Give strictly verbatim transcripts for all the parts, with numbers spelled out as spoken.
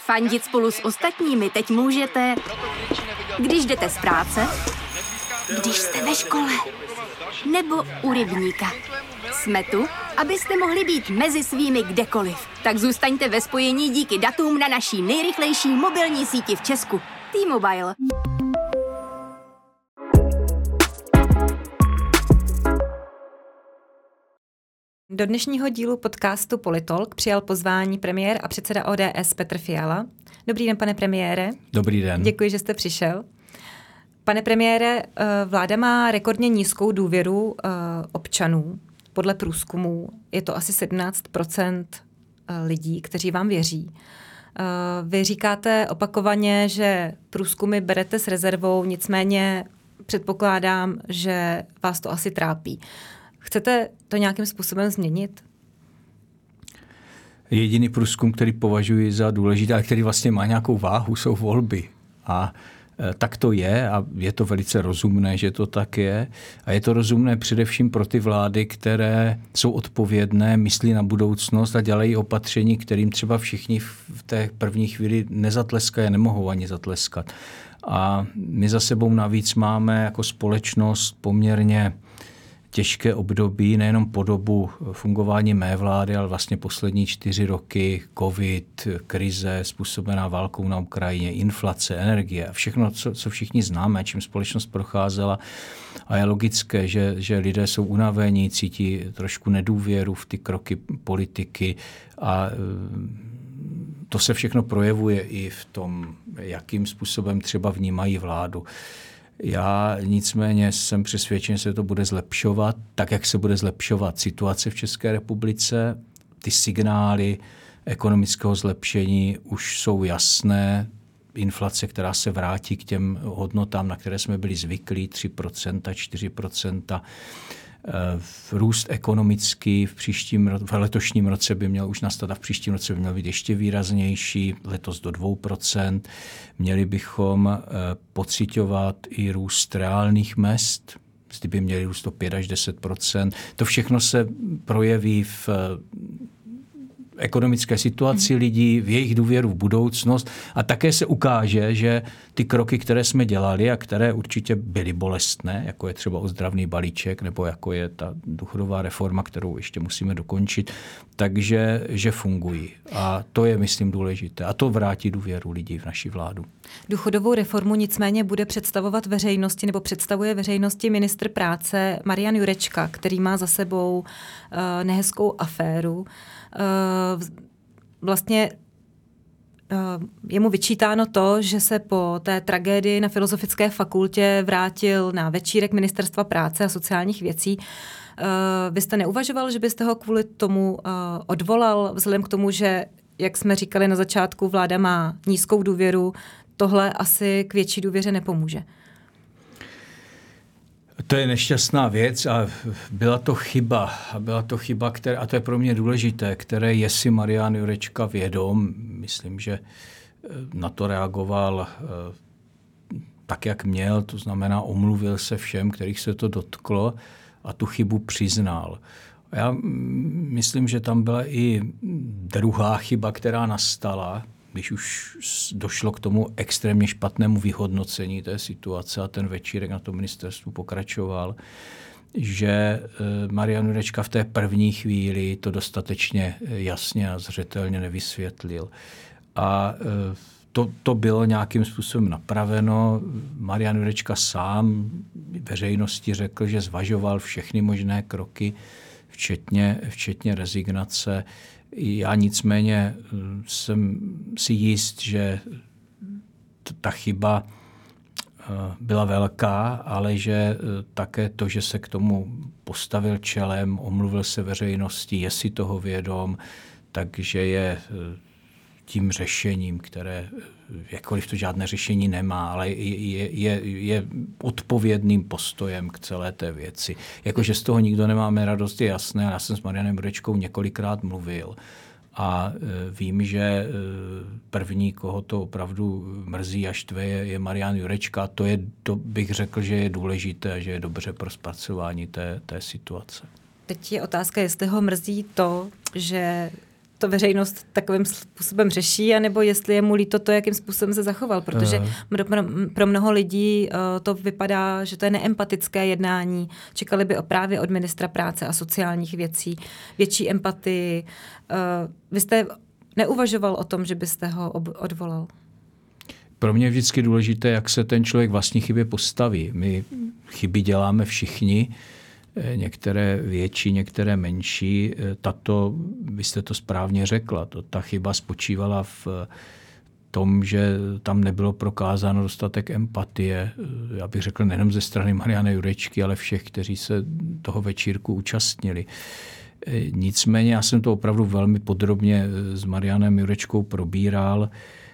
Fandit spolu s ostatními teď můžete, když jdete z práce, když jste ve škole, nebo u rybníka. Jsme tu, abyste mohli být mezi svými kdekoliv. Tak zůstaňte ve spojení díky datům na naší nejrychlejší mobilní síti v Česku. T-Mobile. Do dnešního dílu podcastu Politolk přijal pozvání premiér a předseda O D S Petr Fiala. Dobrý den, pane premiére. Dobrý den. Děkuji, že jste přišel. Pane premiére, vláda má rekordně nízkou důvěru občanů. Podle průzkumů je to asi sedmnáct procent lidí, kteří vám věří. Vy říkáte opakovaně, že průzkumy berete s rezervou, nicméně předpokládám, že vás to asi trápí. Chcete to nějakým způsobem změnit? Jediný průzkum, který považuji za důležitý, ale který vlastně má nějakou váhu, jsou volby. A e, tak to je a je to velice rozumné, že to tak je. A je to rozumné především pro ty vlády, které jsou odpovědné, myslí na budoucnost a dělají opatření, kterým třeba všichni v té první chvíli nezatleskají, nemohou ani zatleskat. A my za sebou navíc máme jako společnost poměrně těžké období, nejenom po dobu fungování mé vlády, ale vlastně poslední čtyři roky, covid, krize způsobená válkou na Ukrajině, inflace, energie a všechno, co, co všichni známe, čím společnost procházela. A je logické, že, že lidé jsou unavení, cítí trošku nedůvěru v ty kroky politiky a to se všechno projevuje i v tom, jakým způsobem třeba vnímají vládu. Já nicméně jsem přesvědčen, že se to bude zlepšovat, tak jak se bude zlepšovat situace v České republice. Ty signály ekonomického zlepšení už jsou jasné. Inflace, která se vrátí k těm hodnotám, na které jsme byli zvyklí, tři procenta, čtyři procenta. Růst ekonomický v příštím, v letošním roce by měl už nastat a v příštím roce by měl být ještě výraznější, letos do dvou procent. Měli bychom pociťovat i růst reálných mezd, mzdy by měly růst o pět až deset procent. To všechno se projeví v ekonomické situaci hmm. lidí, v jejich důvěru v budoucnost a také se ukáže, že ty kroky, které jsme dělali a které určitě byly bolestné, jako je třeba ozdravný balíček nebo jako je ta důchodová reforma, kterou ještě musíme dokončit, takže že fungují. A to je, myslím, důležité. A to vrátí důvěru lidí v naši vládu. Důchodovou reformu nicméně bude představovat veřejnosti nebo představuje veřejnosti ministr práce Marian Jurečka, který má za sebou uh, nehezkou aféru. Uh, vlastně uh, je mu vyčítáno to, že se po té tragédii na Filozofické fakultě vrátil na večírek Ministerstva práce a sociálních věcí. Uh, vy jste neuvažoval, že byste ho kvůli tomu uh, odvolal, vzhledem k tomu, že, jak jsme říkali na začátku, vláda má nízkou důvěru, tohle asi k větší důvěře nepomůže. To je nešťastná věc a byla to chyba. A byla to chyba, která, a to je pro mě důležité, které je si Marian Jurečka vědom. Myslím, že na to reagoval tak, jak měl, to znamená omluvil se všem, kterých se to dotklo a tu chybu přiznal. Já myslím, že tam byla i druhá chyba, která nastala, když už došlo k tomu extrémně špatnému vyhodnocení té situace a ten večírek na tom ministerstvu pokračoval, že Marian Jurečka v té první chvíli to dostatečně jasně a zřetelně nevysvětlil. A to, to bylo nějakým způsobem napraveno. Marian Jurečka sám veřejnosti řekl, že zvažoval všechny možné kroky, včetně, včetně rezignace. Já nicméně jsem si jist, že ta chyba byla velká, ale že také to, že se k tomu postavil čelem, omluvil se veřejnosti, je si toho vědom, takže je tím řešením, které, jakkoliv to žádné řešení nemá, ale je, je, je odpovědným postojem k celé té věci. Jakože z toho nikdo nemáme radost, je jasné. Já jsem s Marianem Jurečkou několikrát mluvil a vím, že první, koho to opravdu mrzí a štve, je, je Marian Jurečka. To je, to bych řekl, že je důležité, že je dobře pro zpracování té, té situace. Teď je otázka, jestli ho mrzí to, že to veřejnost takovým způsobem řeší, anebo jestli je mu líto to, jakým způsobem se zachoval, protože pro mnoho lidí to vypadá, že to je neempatické jednání. Čekali by právě od ministra práce a sociálních věcí větší empatii. Vy jste neuvažoval o tom, že byste ho odvolal? Pro mě je vždycky důležité, jak se ten člověk vlastní chybě postaví. My chyby děláme všichni, některé větší, některé menší. Tato, vy jste to správně řekla, to, ta chyba spočívala v tom, že tam nebylo prokázáno dostatek empatie. Já bych řekl nejenom ze strany Mariana Jurečky, ale všech, kteří se toho večírku účastnili. Nicméně já jsem to opravdu velmi podrobně s Marianem Jurečkou probíral.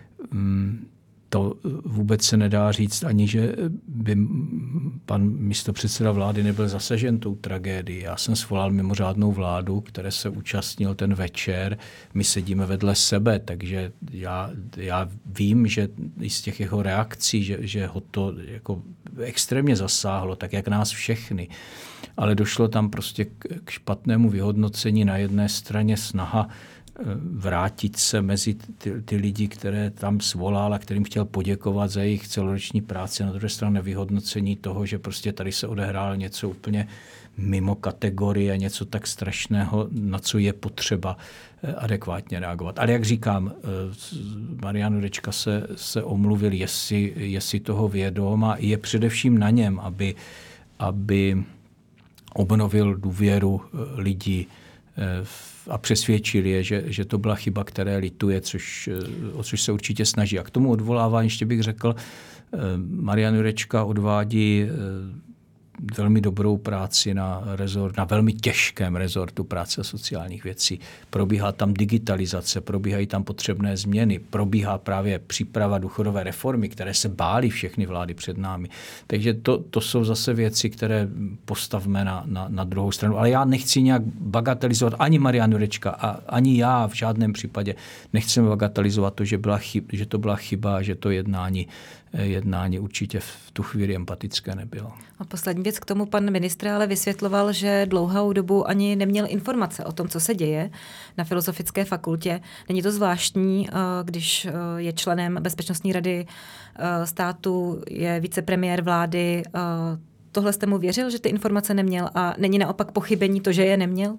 To vůbec se nedá říct ani, že by pan místopředseda vlády nebyl zasažen tou tragédií. Já jsem svolal mimořádnou vládu, které se účastnil ten večer. My sedíme vedle sebe, takže já, já vím, že i z těch jeho reakcí, že, že ho to jako extrémně zasáhlo, tak jak nás všechny. Ale došlo tam prostě k špatnému vyhodnocení. Na jedné straně snaha vrátit se mezi ty, ty lidi, které tam svolal a kterým chtěl poděkovat za jejich celoroční práci. Na druhé straně vyhodnocení toho, že prostě tady se odehrálo něco úplně mimo kategorie, něco tak strašného, na co je potřeba adekvátně reagovat. Ale jak říkám, Marian Jurečka se, se omluvil, jestli, jestli toho vědom a je především na něm, aby, aby obnovil důvěru lidí a přesvědčili je, že, že to byla chyba, které lituje, což, o což se určitě snaží. A k tomu odvolávání ještě bych řekl, Marian Jurečka odvádí velmi dobrou práci na rezort, na velmi těžkém rezortu práce a sociálních věcí. Probíhá tam digitalizace, probíhají tam potřebné změny, probíhá právě příprava důchodové reformy, které se bály všechny vlády před námi. Takže to, to jsou zase věci, které postavme na, na, na druhou stranu. Ale já nechci nějak bagatelizovat ani Marian Jurečka a ani já v žádném případě nechceme bagatelizovat to, že, byla chyb, že to byla chyba, že to jednání jednání určitě v tu chvíli empatické nebylo. A poslední věc k tomu, pan ministr ale vysvětloval, že dlouhou dobu ani neměl informace o tom, co se děje na Filozofické fakultě. Není to zvláštní, když je členem Bezpečnostní rady státu, je vicepremiér vlády. Tohle jste mu věřil, že ty informace neměl a není naopak pochybení to, že je neměl?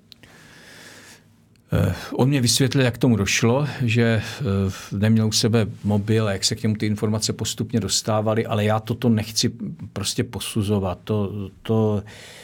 On mě vysvětlil, jak k tomu došlo, že neměl u sebe mobil a jak se k němu ty informace postupně dostávaly, ale já toto nechci prostě posuzovat. To, to,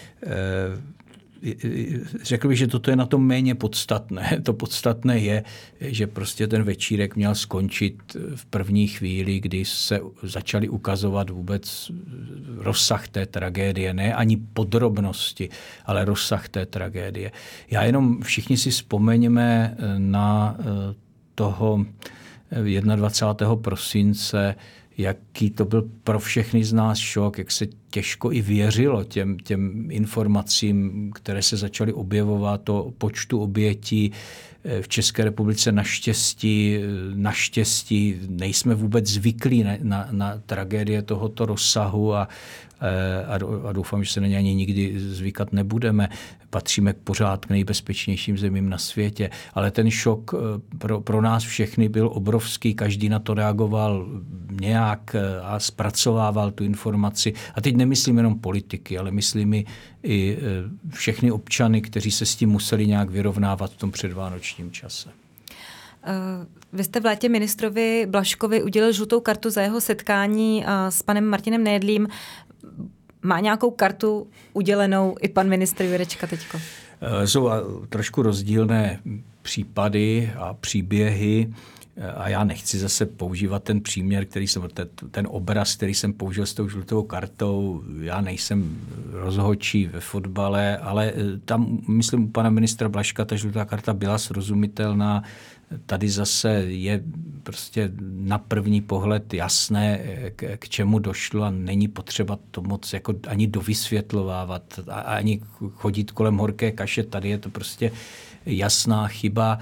řekl bych, že toto je na tom méně podstatné. To podstatné je, že prostě ten večírek měl skončit v první chvíli, kdy se začaly ukazovat vůbec rozsah té tragédie, ne ani podrobnosti, ale rozsah té tragédie. Já jenom všichni si vzpomeňme na toho dvacátého prvního prosince, jaký to byl pro všechny z nás šok, jak se těžko i věřilo těm, těm informacím, které se začaly objevovat o počtu obětí v České republice. Naštěstí, naštěstí nejsme vůbec zvyklí na, na, na tragédie tohoto rozsahu a, a, a doufám, že se na ně ani nikdy zvykat nebudeme. Patříme pořád k nejbezpečnějším zemím na světě, ale ten šok pro, pro nás všechny byl obrovský, každý na to reagoval nějak a zpracovával tu informaci. A teď nemyslím jenom politiky, ale myslím i, i všechny občany, kteří se s tím museli nějak vyrovnávat v tom předvánočním čase. Vy jste v létě ministrovi Blažkovi udělil žlutou kartu za jeho setkání s panem Martinem Nejedlým. Má nějakou kartu udělenou i pan ministr Jurečka teďko? Jsou trošku rozdílné případy a příběhy a já nechci zase používat ten příměr, který jsem, ten, ten obraz, který jsem použil s tou žlutou kartou. Já nejsem rozhodčí ve fotbale, ale tam, myslím, u pana ministra Blažka ta žlutá karta byla srozumitelná. Tady zase je prostě na první pohled jasné, k, k čemu došlo a není potřeba to moc jako ani dovysvětlovávat, ani chodit kolem horké kaše. Tady je to prostě jasná chyba,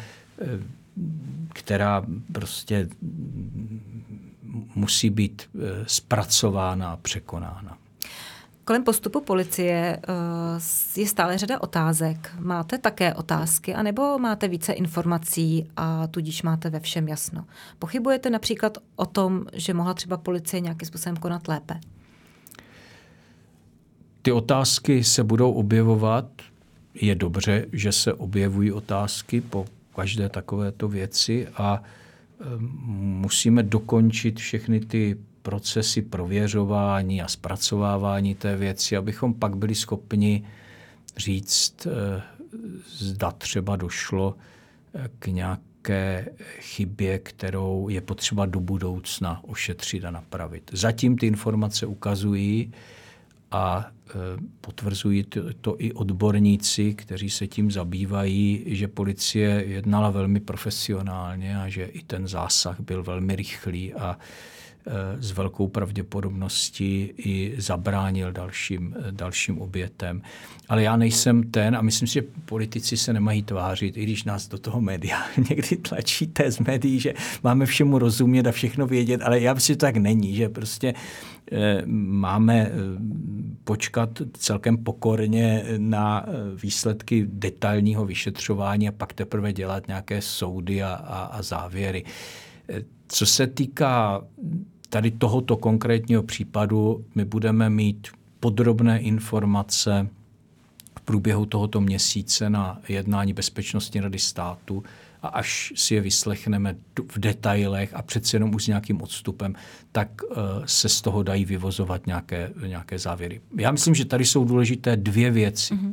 která prostě musí být zpracována a překonána. Kolem postupu policie je stále řada otázek. Máte také otázky, anebo máte více informací a tudíž máte ve všem jasno? Pochybujete například o tom, že mohla třeba policie nějakým způsobem konat lépe? Ty otázky se budou objevovat. Je dobře, že se objevují otázky po každé takovéto věci a musíme dokončit všechny ty procesy prověřování a zpracovávání té věci, abychom pak byli schopni říct, zda třeba došlo k nějaké chybě, kterou je potřeba do budoucna ošetřit a napravit. Zatím ty informace ukazují a potvrzují to, to i odborníci, kteří se tím zabývají, že policie jednala velmi profesionálně a že i ten zásah byl velmi rychlý a s velkou pravděpodobností i zabránil dalším, dalším obětem. Ale já nejsem ten a myslím si, že politici se nemají tvářit, i když nás do toho média někdy tlačíte z médií, že máme všemu rozumět a všechno vědět, ale já myslím, že to tak není, že prostě eh, máme počkat celkem pokorně na výsledky detailního vyšetřování a pak teprve dělat nějaké soudy a, a, a závěry. Co se týká tady tohoto konkrétního případu, my budeme mít podrobné informace v průběhu tohoto měsíce na jednání Bezpečnostní rady státu a až si je vyslechneme v detailech a přece jenom už s nějakým odstupem, tak se z toho dají vyvozovat nějaké, nějaké závěry. Já myslím, že tady jsou důležité dvě věci. Mm-hmm.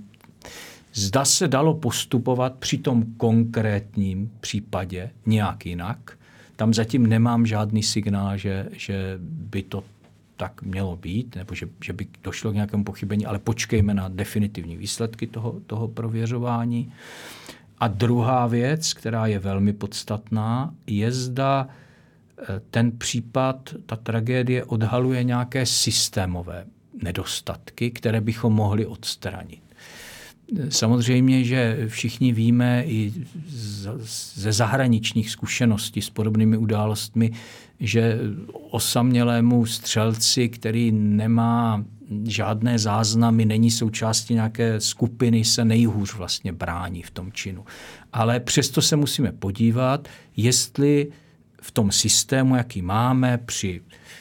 Zda se dalo postupovat při tom konkrétním případě nějak jinak. Tam zatím nemám žádný signál, že, že by to tak mělo být, nebo že, že by došlo k nějakému pochybení, ale počkejme na definitivní výsledky toho, toho prověřování. A druhá věc, která je velmi podstatná, je zda ten případ, ta tragédie odhaluje nějaké systémové nedostatky, které bychom mohli odstranit. Samozřejmě, že všichni víme i ze zahraničních zkušeností s podobnými událostmi, že osamělému střelci, který nemá žádné záznamy, není součástí nějaké skupiny, se nejhůř vlastně brání v tom činu. Ale přesto se musíme podívat, jestli v tom systému, jaký máme při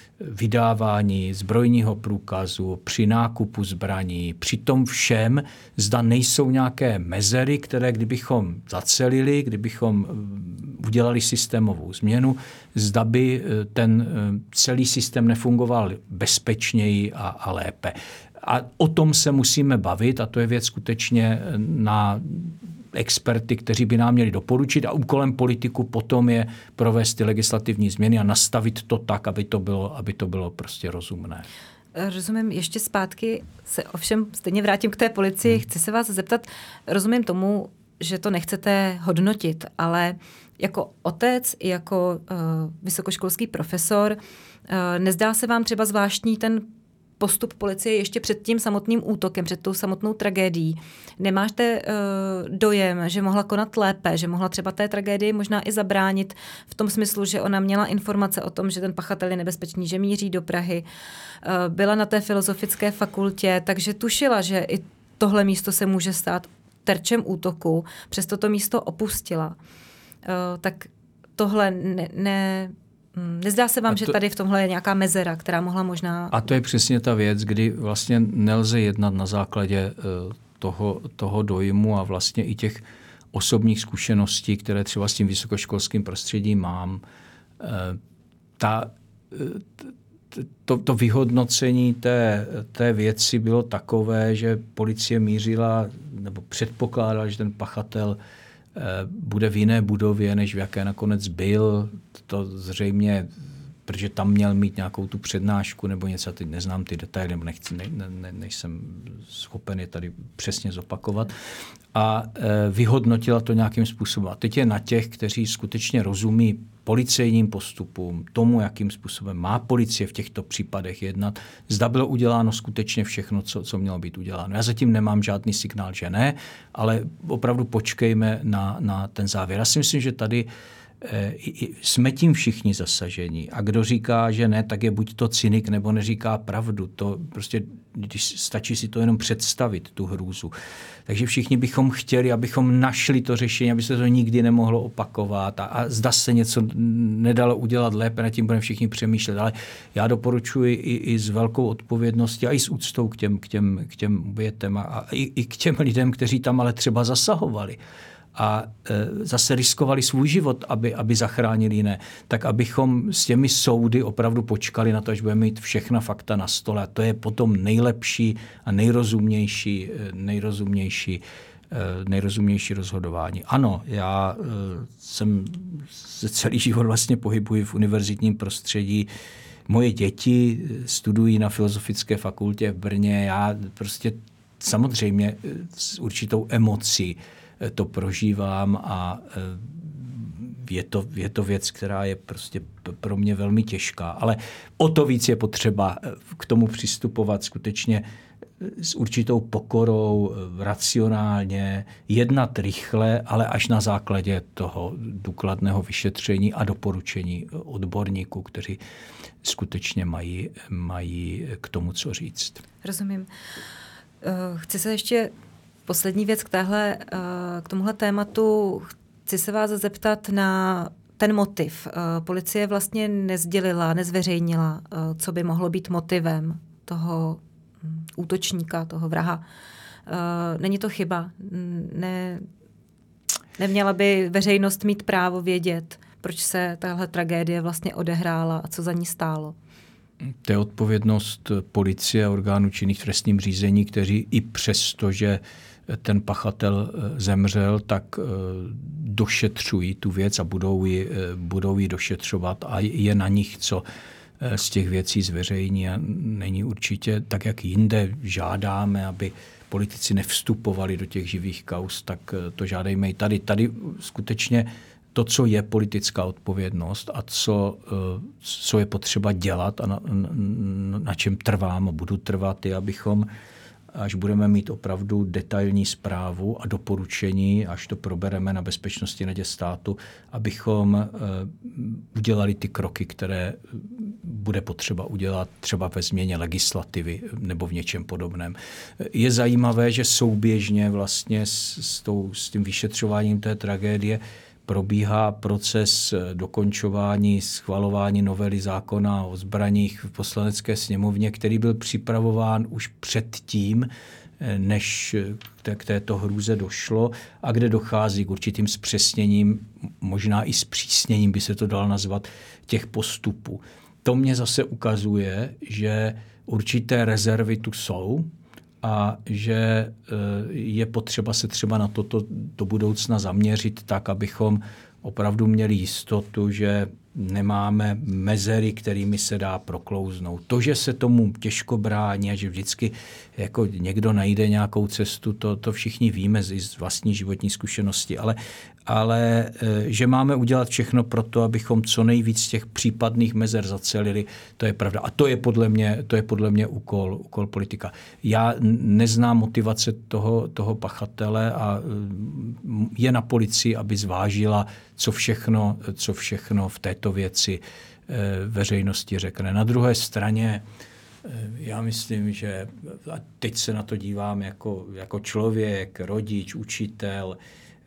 vydávání zbrojního průkazu, při nákupu zbraní, při tom všem, zda nejsou nějaké mezery, které kdybychom zacelili, kdybychom udělali systémovou změnu, zda by ten celý systém nefungoval bezpečněji a, a lépe. A o tom se musíme bavit a to je věc skutečně na experty, kteří by nám měli doporučit a úkolem politiku potom je provést ty legislativní změny a nastavit to tak, aby to bylo, aby to bylo prostě rozumné. Rozumím, ještě zpátky se ovšem stejně vrátím k té policii. Hmm. Chci se vás zeptat, rozumím tomu, že to nechcete hodnotit, ale jako otec, jako uh, vysokoškolský profesor, uh, nezdá se vám třeba zvláštní ten postup policie ještě před tím samotným útokem, před tou samotnou tragédií? Nemáte uh, dojem, že mohla konat lépe, že mohla třeba té tragédii možná i zabránit v tom smyslu, že ona měla informace o tom, že ten pachatel je nebezpečný, že míří do Prahy, uh, byla na té filozofické fakultě, takže tušila, že i tohle místo se může stát terčem útoku, přesto to místo opustila. Uh, tak tohle ne... ne Nezdá se vám, to, že tady v tomhle je nějaká mezera, která mohla možná... A to je přesně ta věc, kdy vlastně nelze jednat na základě toho, toho dojmu a vlastně i těch osobních zkušeností, které třeba s tím vysokoškolským prostředím mám. Ta, to, to vyhodnocení té, té věci bylo takové, že policie mířila nebo předpokládala, že ten pachatel bude v jiné budově, než v jaké nakonec byl. To zřejmě, protože tam měl mít nějakou tu přednášku nebo něco, teď neznám ty detaily, nebo nechci, ne, ne, nejsem schopen je tady přesně zopakovat. A e, vyhodnotila to nějakým způsobem. A teď je na těch, kteří skutečně rozumí policejním postupům, tomu, jakým způsobem má policie v těchto případech jednat, zda bylo uděláno skutečně všechno, co, co mělo být uděláno. Já zatím nemám žádný signál, že ne, ale opravdu počkejme na, na ten závěr. Já si myslím, že tady jsme tím všichni zasaženi. A kdo říká, že ne, tak je buď to cynik, nebo neříká pravdu. To prostě, když stačí si to jenom představit, tu hrůzu. Takže všichni bychom chtěli, abychom našli to řešení, aby se to nikdy nemohlo opakovat a, a zda se něco nedalo udělat lépe, nad tím budeme všichni přemýšlet. Ale já doporučuji i, i s velkou odpovědností a i s úctou k těm, k těm, k těm obětem a, a i, i k těm lidem, kteří tam ale třeba zasahovali a e, zase riskovali svůj život, aby, aby zachránili jiné, tak abychom s těmi soudy opravdu počkali na to, až budeme mít všechna fakta na stole. A to je potom nejlepší a nejrozumnější, nejrozumnější, e, nejrozumnější rozhodování. Ano, já e, jsem se celý život vlastně pohybuji v univerzitním prostředí. Moje děti studují na Filozofické fakultě v Brně. Já prostě samozřejmě s určitou emocí to prožívám a je to, je to věc, která je prostě pro mě velmi těžká. Ale o to víc je potřeba k tomu přistupovat skutečně s určitou pokorou, racionálně, jednat rychle, ale až na základě toho důkladného vyšetření a doporučení odborníků, kteří skutečně mají, mají k tomu co říct. Rozumím. Chci se ještě poslední věc k, téhle, k tomuhle tématu. Chci se vás zeptat na ten motiv. Policie vlastně nezdělila, nezveřejnila, co by mohlo být motivem toho útočníka, toho vraha. Není to chyba. Ne, neměla by veřejnost mít právo vědět, proč se tahle tragédie vlastně odehrála a co za ní stálo? To je odpovědnost policie a orgánů činných v trestním řízení, kteří i přesto, že ten pachatel zemřel, tak došetřují tu věc a budou ji, budou ji došetřovat a je na nich, co z těch věcí zveřejní. A není určitě tak, jak jinde žádáme, aby politici nevstupovali do těch živých kauz, tak to žádejme i tady. Tady skutečně to, co je politická odpovědnost a co, co je potřeba dělat a na, na, na čem trvám a budu trvat, je, abychom, až budeme mít opravdu detailní zprávu a doporučení, až to probereme na Bezpečnostní radě státu, abychom udělali ty kroky, které bude potřeba udělat třeba ve změně legislativy nebo v něčem podobném. Je zajímavé, že souběžně vlastně s, s, tou, s tím vyšetřováním té tragédie probíhá proces dokončování, schvalování novely zákona o zbraních v Poslanecké sněmovně, který byl připravován už předtím, než k této hrůze došlo a kde dochází k určitým zpřesněním, možná i zpřísněním, by se to dalo nazvat, těch postupů. To mě zase ukazuje, že určité rezervy tu jsou, a že je potřeba se třeba na toto do budoucna zaměřit tak, abychom opravdu měli jistotu, že nemáme mezery, kterými se dá proklouznout. To, že se tomu těžko brání a že vždycky jako někdo najde nějakou cestu, to, to všichni víme z vlastní životní zkušenosti, ale, ale že máme udělat všechno pro to, abychom co nejvíc těch případných mezer zacelili, to je pravda. A to je podle mě, to je podle mě úkol, úkol politika. Já neznám motivace toho, toho pachatele a je na policii, aby zvážila, co všechno, co všechno v této věci veřejnosti řekne. Na druhé straně já myslím, že a teď se na to dívám jako, jako člověk, rodič, učitel,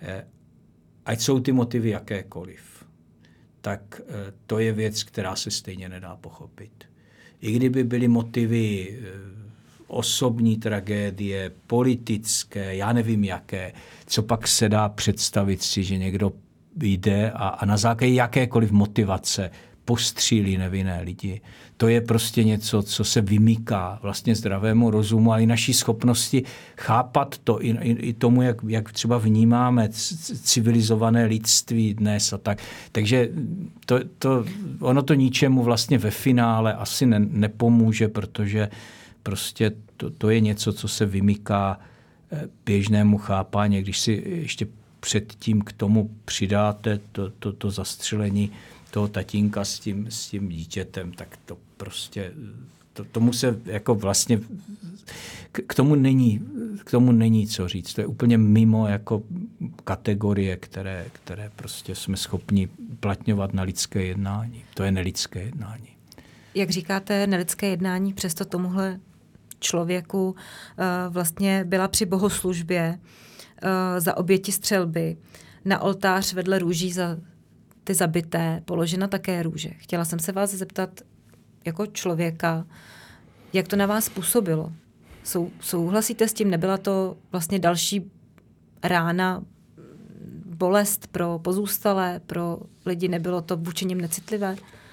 ať jsou ty motivy jakékoliv, tak to je věc, která se stejně nedá pochopit. I kdyby byly motivy osobní tragédie, politické, já nevím jaké, co pak se dá představit si, že někdo jde a, a na základě jakékoliv motivace postřílí nevinné lidi. To je prostě něco, co se vymýká vlastně zdravému rozumu, ale i naší schopnosti chápat to, i, i, i tomu, jak, jak třeba vnímáme civilizované lidství dnes a tak. Takže to, to, ono to ničemu vlastně ve finále asi ne, nepomůže, protože prostě to, to je něco, co se vymýká běžnému chápání. Když si ještě předtím k tomu přidáte to, to, to zastřelení toho tatínka s tím, s tím dítětem, tak to prostě, to, tomu se jako vlastně, k, k tomu není, k tomu není co říct. To je úplně mimo jako kategorie, které, které prostě jsme schopni uplatňovat na lidské jednání. To je nelidské jednání. Jak říkáte, nelidské jednání, přesto tomuhle člověku uh, vlastně byla při bohoslužbě uh, za oběti střelby na oltář vedle růží za ty zabité položena také růže. Chtěla jsem se vás zeptat jako člověka, jak to na vás působilo? Sou, souhlasíte s tím? Nebyla to vlastně další rána, bolest pro pozůstalé, pro lidi? Nebylo to vůči nim necitlivé?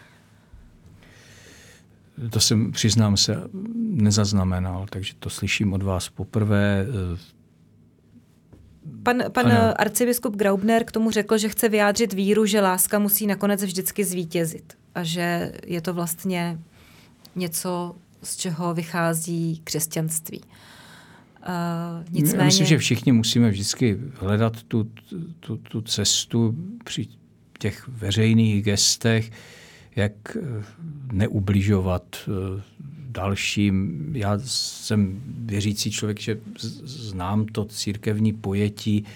To jsem, přiznám se, nezaznamenal, takže to slyším od vás poprvé. Pan, pan arcibiskup Graubner k tomu řekl, že chce vyjádřit víru, že láska musí nakonec vždycky zvítězit a že je to vlastně něco, z čeho vychází křesťanství. Uh, nicméně... Já myslím, že všichni musíme vždycky hledat tu, tu, tu cestu při těch veřejných gestech, jak neubližovat dalším. Já jsem věřící člověk, že znám to církevní pojetí,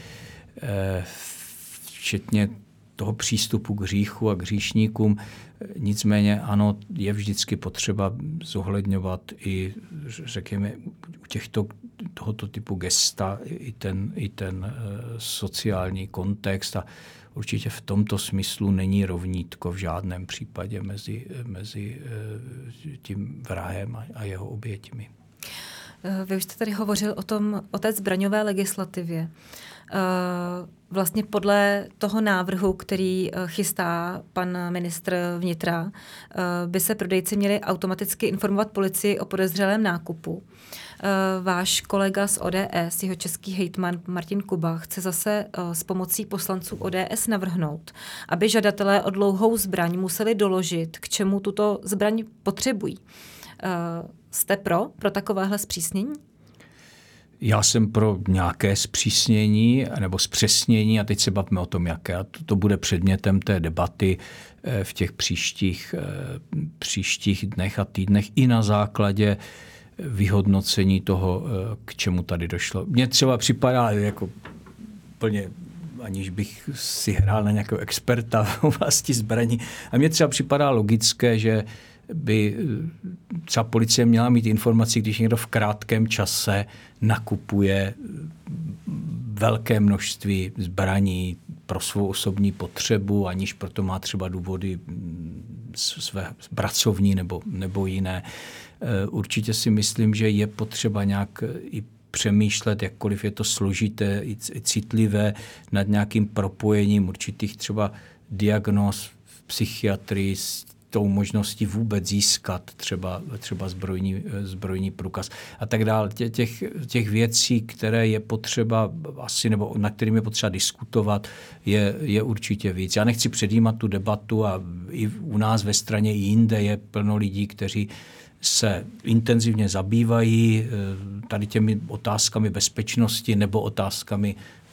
včetně toho přístupu k hříchu a k hříšníkům. Nicméně ano, je vždycky potřeba zohledňovat i, řekněme, u těchto, tohoto typu gesta i ten, i ten sociální kontext a určitě v tomto smyslu není rovnítko v žádném případě mezi, mezi tím vrahem a jeho oběťmi. Vy už jste tady hovořil o tom, o té zbraňové legislativě. Vlastně podle toho návrhu, který chystá pan ministr vnitra, by se prodejci měli automaticky informovat policii o podezřelém nákupu. Váš kolega z O D S, jeho český hejtman Martin Kuba, chce zase s pomocí poslanců O D S navrhnout, aby žadatelé o dlouhou zbraň museli doložit, k čemu tuto zbraň potřebují. Jste pro, pro takovéhle zpřísnění? Já jsem pro nějaké zpřísnění nebo zpřesnění a teď se bavíme o tom, jaké. A to, to bude předmětem té debaty v těch příštích, příštích dnech a týdnech i na základě vyhodnocení toho, k čemu tady došlo. Mně třeba připadá jako plně, aniž bych si hrál na nějakého experta v oblasti zbraní, a mně třeba připadá logické, že by třeba policie měla mít informaci, když někdo v krátkém čase nakupuje velké množství zbraní pro svou osobní potřebu, aniž proto má třeba důvody své pracovní nebo, nebo jiné. Určitě si myslím, že je potřeba nějak i přemýšlet, jakkoliv je to složité, i citlivé, nad nějakým propojením určitých třeba diagnóz v psychiatrii s tou možností vůbec získat třeba, třeba zbrojní, zbrojní průkaz a tak dále. Tě, těch, těch věcí, které je potřeba asi, nebo na kterým je potřeba diskutovat, je, je určitě víc. Já nechci předjímat tu debatu a i u nás ve straně i jinde je plno lidí, kteří se intenzivně zabývají tady těmi otázkami bezpečnosti nebo otázkami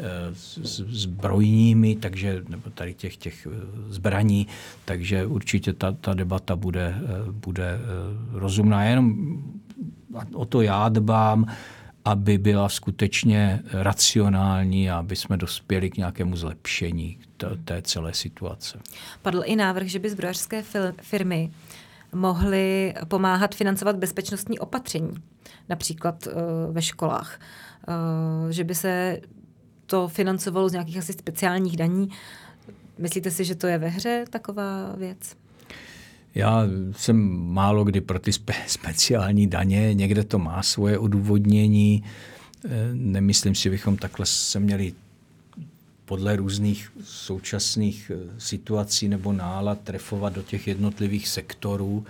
zbrojními, takže, nebo tady těch, těch zbraní, takže určitě ta, ta debata bude, bude rozumná. Jenom o to já dbám, aby byla skutečně racionální a aby jsme dospěli k nějakému zlepšení té celé situace. Padl i návrh, že by zbrojařské firmy mohly pomáhat financovat bezpečnostní opatření, například uh, ve školách. Uh, že by se to financovalo z nějakých asi speciálních daní. Myslíte si, že to je ve hře taková věc? Já jsem málo kdy pro ty spe- speciální daně. Někde to má svoje odůvodnění. Nemyslím si, že bychom takhle se měli podle různých současných situací nebo nálad trefovat do těch jednotlivých sektorů,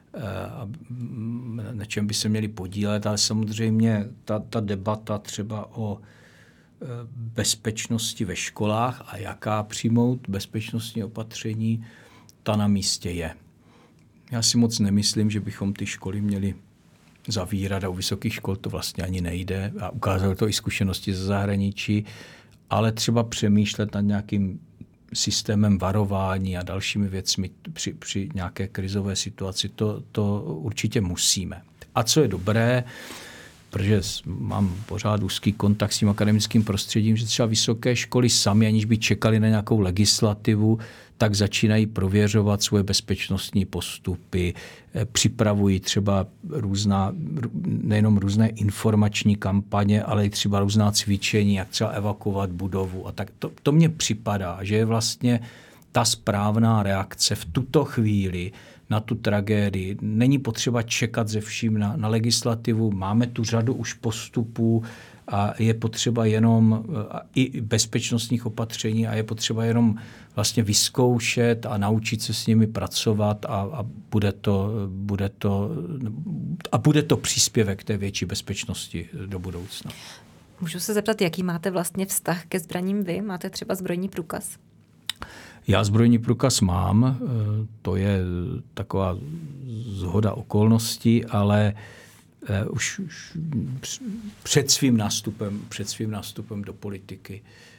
na čem by se měli podílet, ale samozřejmě ta, ta debata třeba o bezpečnosti ve školách a jaká přijmout bezpečnostní opatření, ta na místě je. Já si moc nemyslím, že bychom ty školy měli zavírat a u vysokých škol to vlastně ani nejde a ukázalo to i zkušenosti ze zahraničí, ale třeba přemýšlet nad nějakým systémem varování a dalšími věcmi při, při nějaké krizové situaci, to, to určitě musíme. A co je dobré, protože mám pořád úzký kontakt s tím akademickým prostředím, že třeba vysoké školy sami, aniž by čekali na nějakou legislativu, tak začínají prověřovat svoje bezpečnostní postupy, připravují třeba různá, nejenom různé informační kampaně, ale i třeba různá cvičení, jak třeba evakuovat budovu. A tak to, to mně připadá, že je vlastně ta správná reakce v tuto chvíli na tu tragédii. Není potřeba čekat ze vším na, na legislativu, máme tu řadu už postupů a je potřeba jenom i bezpečnostních opatření a je potřeba jenom vlastně vyzkoušet a naučit se s nimi pracovat a, a bude to, bude to, a bude to příspěvek té větší bezpečnosti do budoucna. Můžu se zeptat, jaký máte vlastně vztah ke zbraním vy? Máte třeba zbrojní průkaz? Já zbrojní průkaz mám, to je taková shoda okolností, ale už, už před svým nástupem, před svým nástupem do politiky.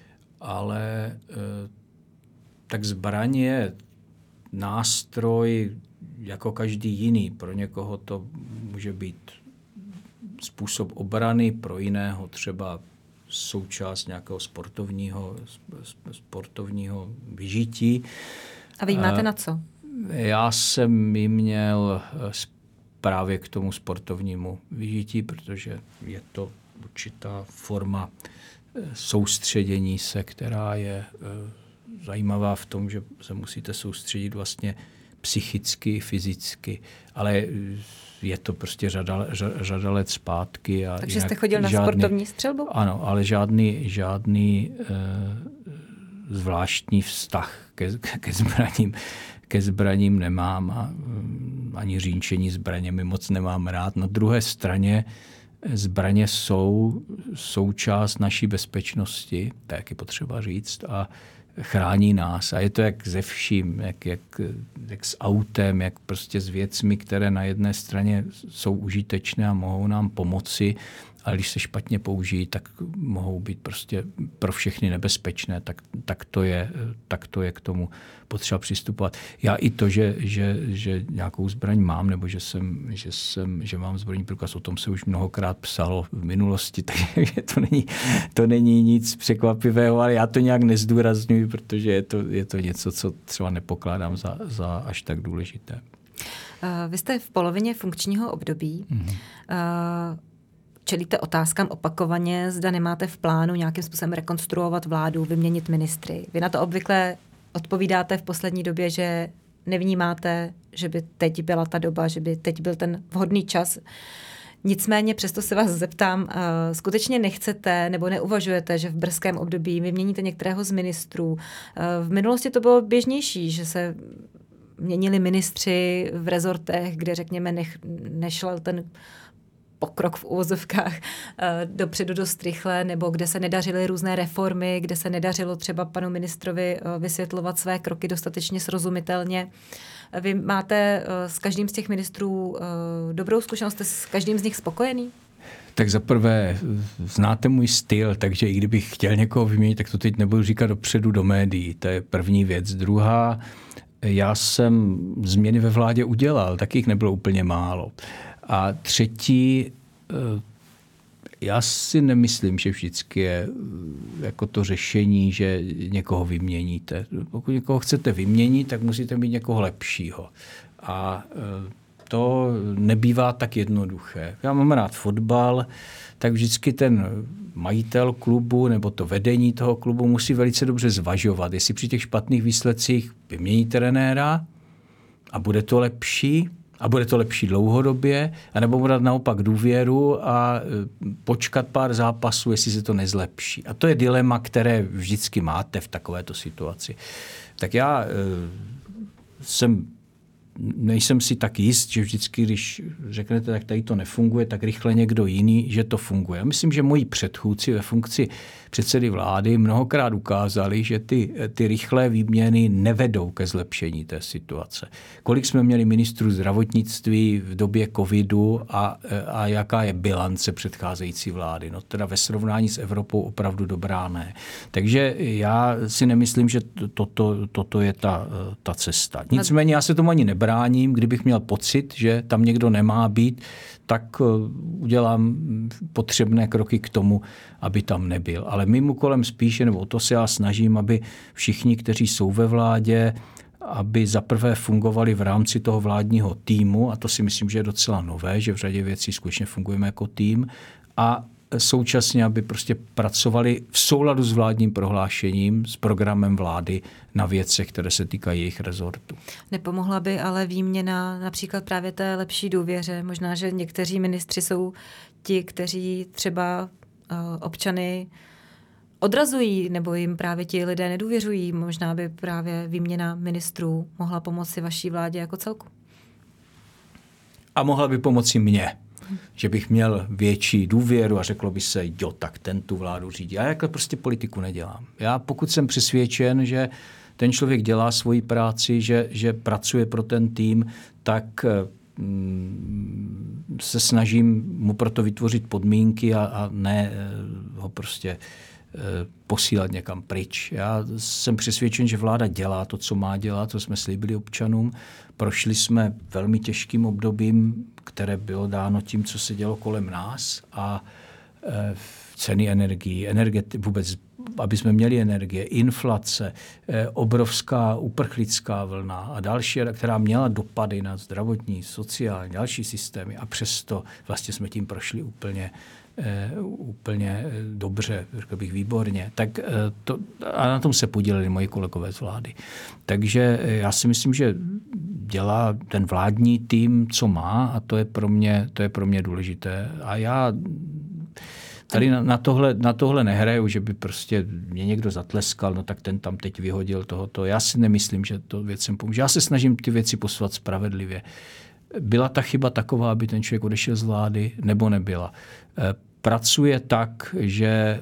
Ale tak zbraň je nástroj jako každý jiný. Pro někoho to může být způsob obrany, pro jiného třeba součást nějakého sportovního, sportovního vyžití. A vy máte na co? Já jsem ji měl právě k tomu sportovnímu vyžití, protože je to určitá forma soustředění se, která je zajímavá v tom, že se musíte soustředit vlastně psychicky, fyzicky, ale je to prostě řada, řada let zpátky. A takže jste chodil na žádný, sportovní střelbu? Ano, ale žádný, žádný e, zvláštní vztah ke, ke, zbraním, ke zbraním nemám a ani řínčení zbraněmi moc nemám rád. Na druhé straně zbraně jsou součást naší bezpečnosti, tak je potřeba říct, a chrání nás. A je to jak ze vším, jak, jak, jak s autem, jak prostě s věcmi, které na jedné straně jsou užitečné a mohou nám pomoci, ale když se špatně použijí, tak mohou být prostě pro všechny nebezpečné, tak, tak, to, je, tak to je k tomu potřeba přistupovat. Já i to, že, že, že nějakou zbraň mám, nebo že, jsem, že, jsem, že mám zbrojní průkaz, o tom se už mnohokrát psalo v minulosti, takže to není, to není nic překvapivého, ale já to nějak nezdůrazňuji, protože je to, je to něco, co třeba nepokládám za, za až tak důležité. Uh, vy jste v polovině funkčního období. Mm-hmm. Uh, Čelíte otázkám opakovaně, zda nemáte v plánu nějakým způsobem rekonstruovat vládu, vyměnit ministry. Vy na to obvykle odpovídáte v poslední době, že nevnímáte, že by teď byla ta doba, že by teď byl ten vhodný čas. Nicméně přesto se vás zeptám, skutečně nechcete nebo neuvažujete, že v brzkém období vyměníte některého z ministrů? V minulosti to bylo běžnější, že se měnili ministři v rezortech, kde řekněme nech, nešel ten pokrok v uvozovkách dopředu dost rychle, nebo kde se nedařily různé reformy, kde se nedařilo třeba panu ministrovi vysvětlovat své kroky dostatečně srozumitelně. Vy máte s každým z těch ministrů dobrou zkušenost, jste s každým z nich spokojený? Tak zaprvé znáte můj styl, takže i kdybych chtěl někoho vyměnit, tak to teď nebudu říkat dopředu do médií. To je první věc. Druhá, já jsem změny ve vládě udělal, tak jich nebylo úplně málo. A třetí, já si nemyslím, že vždycky je jako to řešení, že někoho vyměníte. Pokud někoho chcete vyměnit, tak musíte mít někoho lepšího. A to nebývá tak jednoduché. Já mám rád fotbal, tak vždycky ten majitel klubu nebo to vedení toho klubu musí velice dobře zvažovat, jestli při těch špatných výsledcích vymění trenéra a bude to lepší, a bude to lepší dlouhodobě, anebo mu dát naopak důvěru a počkat pár zápasů, jestli se to nezlepší. A to je dilema, které vždycky máte v takovéto situaci. Tak já jsem, nejsem si tak jist, že vždycky, když řeknete, tak tady to nefunguje, tak rychle někdo jiný, že to funguje. Já myslím, že moji předchůdci ve funkci předsedy vlády mnohokrát ukázali, že ty, ty rychlé výměny nevedou ke zlepšení té situace. Kolik jsme měli ministrů zdravotnictví v době covidu a, a jaká je bilance předcházející vlády? No teda ve srovnání s Evropou opravdu dobrá ne. Takže já si nemyslím, že toto, toto je ta, ta cesta. Nicméně já se tomu ani nebráním. nebráním, kdybych měl pocit, že tam někdo nemá být, tak udělám potřebné kroky k tomu, aby tam nebyl. Ale mým úkolem spíše, nebo o to se já snažím, aby všichni, kteří jsou ve vládě, aby zaprvé fungovali v rámci toho vládního týmu, a to si myslím, že je docela nové, že v řadě věcí skutečně fungujeme jako tým, a současně, aby prostě pracovali v souladu s vládním prohlášením, s programem vlády na věcech, které se týkají jejich rezortu. Nepomohla by ale výměna například právě té lepší důvěře. Možná, že někteří ministři jsou ti, kteří třeba uh, občany odrazují, nebo jim právě ti lidé nedůvěřují. Možná by právě výměna ministrů mohla pomoci vaší vládě jako celku. A mohla by pomoci mně. Že bych měl větší důvěru a řeklo by se, jo, tak ten tu vládu řídí. Já jakhle prostě politiku nedělám. Já pokud jsem přesvědčen, že ten člověk dělá svoji práci, že, že pracuje pro ten tým, tak mm, se snažím mu proto vytvořit podmínky a, a ne ho prostě posílat někam pryč. Já jsem přesvědčen, že vláda dělá to, co má dělat, co jsme slíbili občanům. Prošli jsme velmi těžkým obdobím, které bylo dáno tím, co se dělo kolem nás, a e, ceny energií, energeti- vůbec, aby jsme měli energie, inflace, e, obrovská uprchlická vlna a další, která měla dopady na zdravotní, sociální, další systémy, a přesto vlastně jsme tím prošli úplně Uh, úplně dobře, řekl bych výborně. Tak uh, to, a na tom se podíleli moji kolegové z vlády. Takže já si myslím, že dělá ten vládní tým, co má, a to je pro mě, to je pro mě důležité. A já tady na, na, tohle, na tohle nehraju, že by prostě mě někdo zatleskal, no tak ten tam teď vyhodil tohoto. Já si nemyslím, že to věcem pomůže. Já se snažím ty věci poslat spravedlivě. Byla ta chyba taková, aby ten člověk odešel z vlády, nebo nebyla? Pracuje tak, že,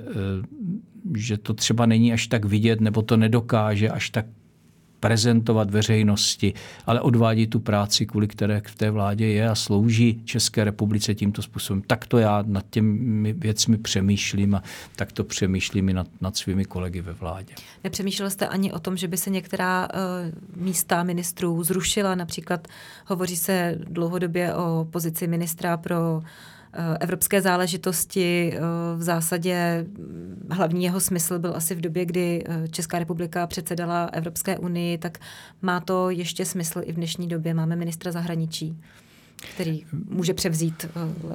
že to třeba není až tak vidět, nebo to nedokáže až tak prezentovat veřejnosti, ale odvádí tu práci, kvůli které v té vládě je, a slouží České republice tímto způsobem. Tak to já nad těmi věcmi přemýšlím, a tak to přemýšlím i nad, nad svými kolegy ve vládě. Nepřemýšlel jste ani o tom, že by se některá uh, místa ministrů zrušila? Například hovoří se dlouhodobě o pozici ministra pro evropské záležitosti. V zásadě hlavní jeho smysl byl asi v době, kdy Česká republika předsedala Evropské unii, tak má to ještě smysl i v dnešní době. Máme ministra zahraničí, který může převzít.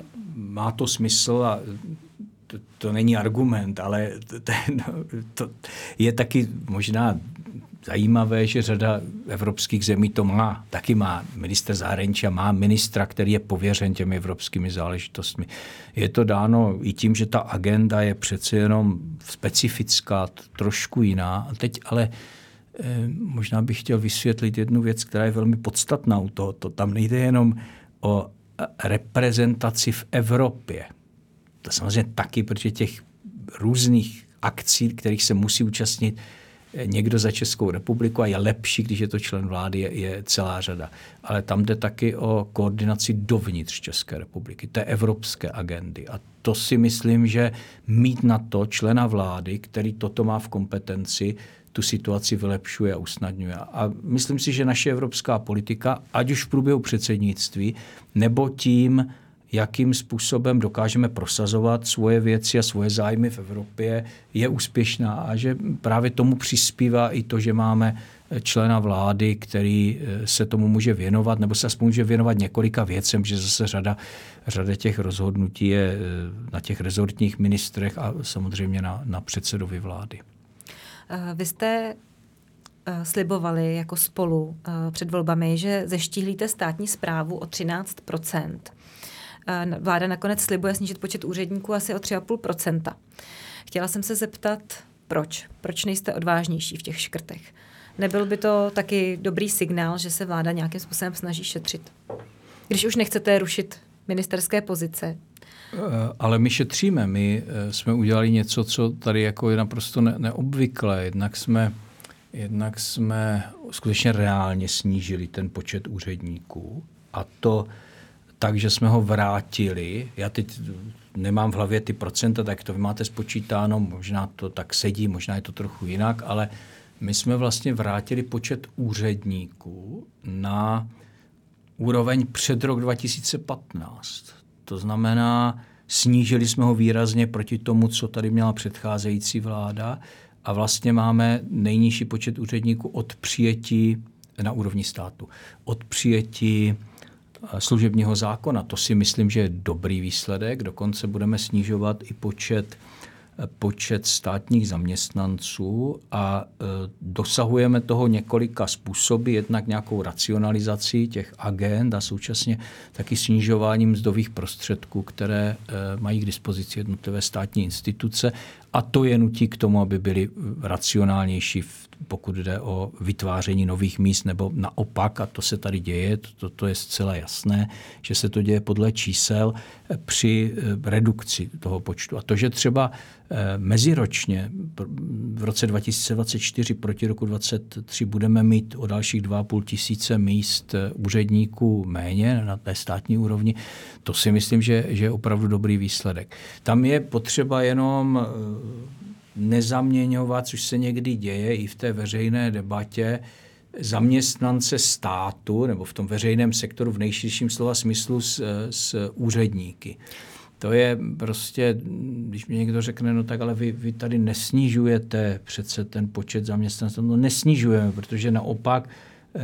Má to smysl a to, to není argument, ale to, to je taky možná zajímavé, že řada evropských zemí to má. Taky má ministr zahraničí a má ministra, který je pověřen těmi evropskými záležitostmi. Je to dáno i tím, že ta agenda je přece jenom specifická, trošku jiná. A teď ale eh, možná bych chtěl vysvětlit jednu věc, která je velmi podstatná u tohoto. Tam nejde jenom o reprezentaci v Evropě. To samozřejmě taky, protože těch různých akcí, kterých se musí účastnit někdo za Českou republiku, a je lepší, když je to člen vlády, je, je celá řada. Ale tam jde taky o koordinaci dovnitř České republiky, té evropské agendy. A to si myslím, že mít na to člena vlády, který toto má v kompetenci, tu situaci vylepšuje a usnadňuje. A myslím si, že naše evropská politika, ať už v průběhu předsednictví, nebo tím, jakým způsobem dokážeme prosazovat svoje věci a svoje zájmy v Evropě, je úspěšná, a že právě tomu přispívá i to, že máme člena vlády, který se tomu může věnovat, nebo se aspoň může věnovat několika věcem, že zase řada, řada těch rozhodnutí je na těch rezortních ministrech a samozřejmě na, na předsedovi vlády. Vy jste slibovali jako Spolu před volbami, že zeštíhlíte státní správu o třináct procent. Vláda nakonec slibuje snížit počet úředníků asi o tři celá pět procenta. Chtěla jsem se zeptat, proč? Proč nejste odvážnější v těch škrtech? Nebyl by to taky dobrý signál, že se vláda nějakým způsobem snaží šetřit? Když už nechcete rušit ministerské pozice. Ale my šetříme. My jsme udělali něco, co tady jako je naprosto ne- neobvyklé. Jednak jsme, jednak jsme skutečně reálně snížili ten počet úředníků, a to takže jsme ho vrátili. Já teď nemám v hlavě ty procenta, tak to vy máte spočítáno, možná to tak sedí, možná je to trochu jinak, ale my jsme vlastně vrátili počet úředníků na úroveň před rok dva tisíce patnáct. To znamená, snížili jsme ho výrazně proti tomu, co tady měla předcházející vláda a vlastně máme nejnižší počet úředníků od přijetí na úrovni státu. Od přijetí služebního zákona. To si myslím, že je dobrý výsledek. Dokonce budeme snižovat i počet, počet státních zaměstnanců a e, dosahujeme toho několika způsoby. Jednak nějakou racionalizací těch agend a současně taky snižováním mzdových prostředků, které e, mají k dispozici jednotlivé státní instituce. A to je nutí k tomu, aby byly racionálnější, pokud jde o vytváření nových míst, nebo naopak, a to se tady děje, to, to je zcela jasné, že se to děje podle čísel při redukci toho počtu. A to, že třeba meziročně v roce dva tisíce dvacet čtyři proti roku dvacet tři budeme mít o dalších dva a půl tisíce míst úředníků méně na té státní úrovni, to si myslím, že, že je opravdu dobrý výsledek. Tam je potřeba jenom nezaměňovat, což se někdy děje i v té veřejné debatě, zaměstnance státu nebo v tom veřejném sektoru v nejširším slova smyslu s, s úředníky. To je prostě, když mi někdo řekne, no tak ale vy, vy tady nesnižujete přece ten počet zaměstnanců. No nesnižujeme, protože naopak eh,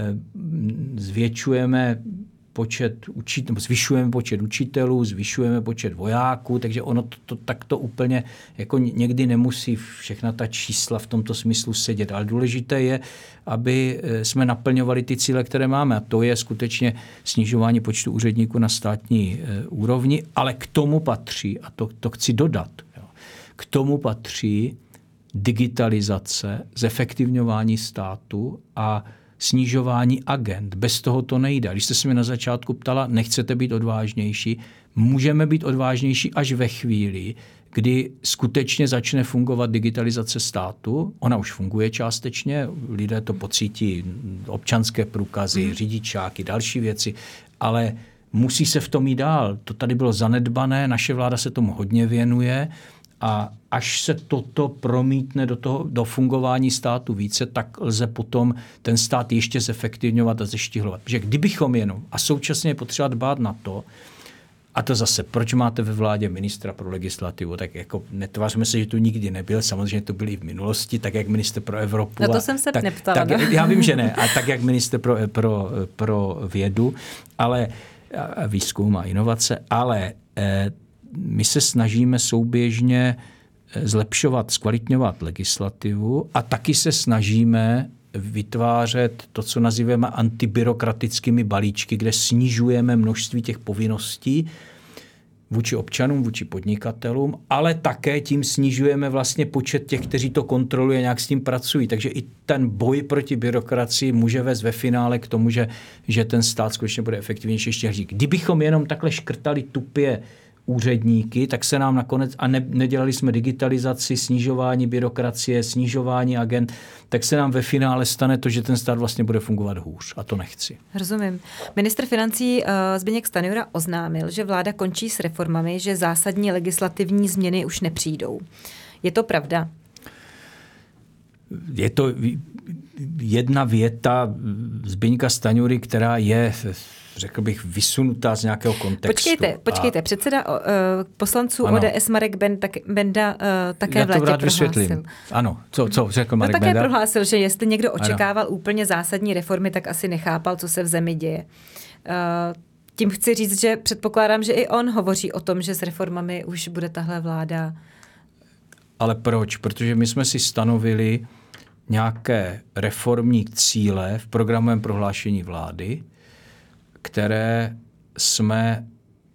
zvětšujeme počet učitelů, zvyšujeme počet učitelů, zvyšujeme počet vojáků, takže ono to, to takto úplně jako někdy nemusí všechna ta čísla v tomto smyslu sedět. Ale důležité je, aby jsme naplňovali ty cíle, které máme. A to je skutečně snižování počtu úředníků na státní e, úrovni, ale k tomu patří, a to, to chci dodat, jo, k tomu patří digitalizace, zefektivňování státu a snižování agend. Bez toho to nejde. Když jste se mi na začátku ptala, nechcete být odvážnější, můžeme být odvážnější až ve chvíli, kdy skutečně začne fungovat digitalizace státu. Ona už funguje částečně, lidé to pocítí, občanské průkazy, mm. řidičáky, další věci, ale musí se v tom jít dál. To tady bylo zanedbané, naše vláda se tomu hodně věnuje a až se toto promítne do, toho, do fungování státu více, tak lze potom ten stát ještě zefektivňovat a zeštihlovat. Protože kdybychom jenom, a současně je potřeba dbát na to, a to zase, proč máte ve vládě ministra pro legislativu, tak jako netvářme se, že tu nikdy nebyl, samozřejmě to byl i v minulosti, tak jak ministr pro Evropu. Na to a, jsem se tak, neptala. Tak, no? Já vím, že ne, a tak jak ministr pro, pro, pro vědu, ale a výzkum a inovace, ale eh, my se snažíme souběžně zlepšovat, zkvalitňovat legislativu a taky se snažíme vytvářet to, co nazýváme antibyrokratickými balíčky, kde snižujeme množství těch povinností vůči občanům, vůči podnikatelům, ale také tím snižujeme vlastně počet těch, kteří to kontrolují a nějak s tím pracují. Takže i ten boj proti byrokracii může vést ve finále k tomu, že, že ten stát skutečně bude efektivnější. Ještě říct, kdybychom jenom takhle škrtali tupě úředníky, tak se nám nakonec, a ne, nedělali jsme digitalizaci, snižování byrokracie, snižování agent, tak se nám ve finále stane to, že ten stát vlastně bude fungovat hůř. A to nechci. Rozumím. Ministr financí uh, Zbyněk Stanjura oznámil, že vláda končí s reformami, že zásadní legislativní změny už nepřijdou. Je to pravda? Je to jedna věta Zbyňka Stanjury, která je, řekl bych, vysunutá z nějakého kontextu. Počkejte, počkejte. A... Předseda uh, poslanců ano. O D S Marek Ben, tak, Benda uh, také Já v létě rád prohlásil. Vysvětlím. Ano, co, co řekl Marek no, také Benda? prohlásil, že jestli někdo očekával ano. úplně zásadní reformy, tak asi nechápal, co se v zemi děje. Uh, tím chci říct, že předpokládám, že i on hovoří o tom, že s reformami už bude tahle vláda. Ale proč? Protože my jsme si stanovili nějaké reformní cíle v programovém prohlášení vlády, které jsme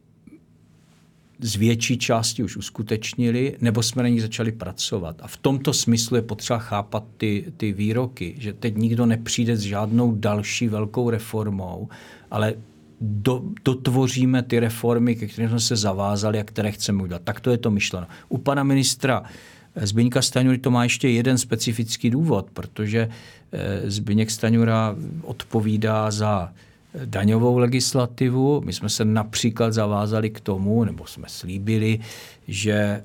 z větší části už uskutečnili, nebo jsme na nich začali pracovat. A v tomto smyslu je potřeba chápat ty, ty výroky, že teď nikdo nepřijde s žádnou další velkou reformou, ale do, dotvoříme ty reformy, ke kterým jsme se zavázali a které chceme udělat. Tak to je to myšleno. U pana ministra Zbyňka Stanjury to má ještě jeden specifický důvod, protože Zbyněk Stanjura odpovídá za daňovou legislativu. My jsme se například zavázali k tomu, nebo jsme slíbili, že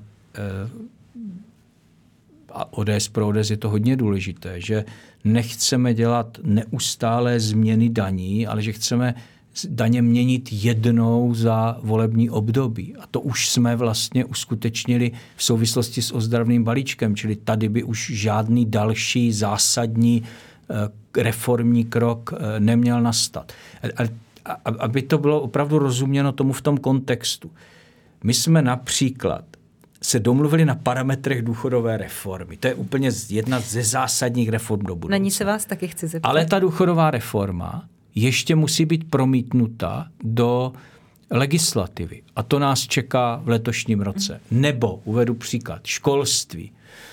a O D S pro O D S je to hodně důležité, že nechceme dělat neustálé změny daní, ale že chceme daně měnit jednou za volební období. A to už jsme vlastně uskutečnili v souvislosti s ozdravným balíčkem, čili tady by už žádný další zásadní reformní krok neměl nastat. Aby to bylo opravdu rozuměno tomu v tom kontextu. My jsme například se domluvili na parametrech důchodové reformy. To je úplně jedna ze zásadních reform do budoucna. Na ní se vás taky chci zeptat. Ale ta důchodová reforma ještě musí být promítnuta do legislativy. A to nás čeká v letošním roce. Nebo, uvedu příklad, školství.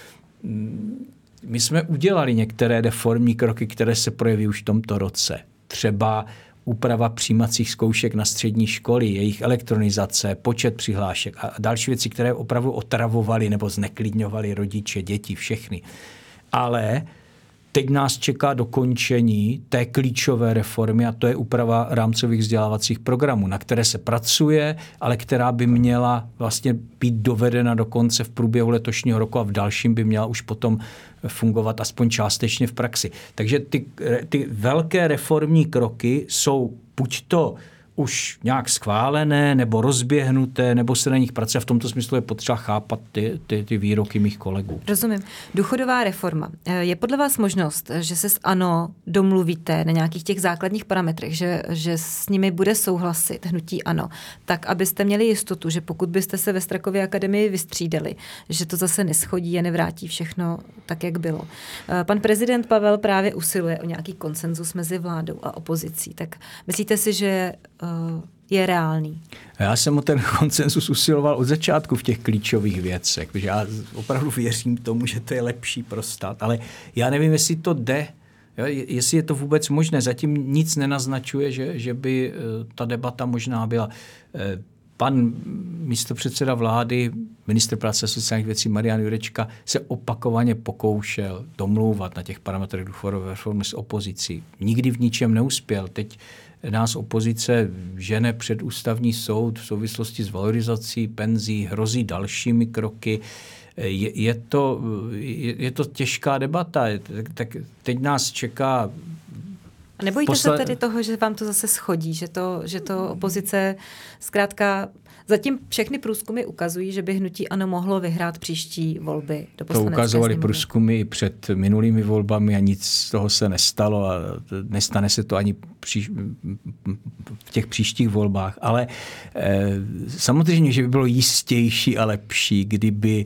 My jsme udělali některé reformní kroky, které se projeví už v tomto roce. Třeba úprava přijímacích zkoušek na střední školy, jejich elektronizace, počet přihlášek a další věci, které opravdu otravovaly nebo zneklidňovaly rodiče, děti, všechny. Ale teď nás čeká dokončení té klíčové reformy a to je úprava rámcových vzdělávacích programů, na které se pracuje, ale která by měla vlastně být dovedena dokonce v průběhu letošního roku a v dalším by měla už potom fungovat aspoň částečně v praxi. Takže ty, ty velké reformní kroky jsou buď to už nějak schválené, nebo rozběhnuté, nebo se na nich pracuje. V tomto smyslu je potřeba chápat ty, ty, ty výroky mých kolegů. Rozumím. Důchodová reforma. Je podle vás možnost, že se s ANO domluvíte na nějakých těch základních parametrech, že, že s nimi bude souhlasit hnutí ANO, tak abyste měli jistotu, že pokud byste se ve Strakově akademii vystřídali, že to zase neschodí a nevrátí všechno tak, jak bylo. Pan prezident Pavel právě usiluje o nějaký konsenzus mezi vládou a opozicí. Tak myslíte si, že je reálný? Já jsem o ten konsenzus usiloval od začátku v těch klíčových věcech, protože já opravdu věřím tomu, že to je lepší pro stát, ale já nevím, jestli to jde, jo, jestli je to vůbec možné. Zatím nic nenaznačuje, že, že by ta debata možná byla. Pan místopředseda vlády, ministr práce a sociálních věcí Marian Jurečka se opakovaně pokoušel domlouvat na těch parametrech důchodové reformy s opozicí. Nikdy v ničem neuspěl. Teď nás opozice žene před ústavní soud v souvislosti s valorizací penzí, hrozí dalšími kroky. Je, je, to, je, je to těžká debata. Tak teď nás čeká... A nebojíte posle... se tedy toho, že vám to zase schodí, že to, že to opozice zkrátka... Zatím všechny průzkumy ukazují, že by hnutí ANO mohlo vyhrát příští volby do poslanecké To ukazovaly sněmovny. průzkumy před minulými volbami a nic z toho se nestalo a nestane se to ani příš, v těch příštích volbách. Ale eh, samozřejmě, že by bylo jistější a lepší, kdyby,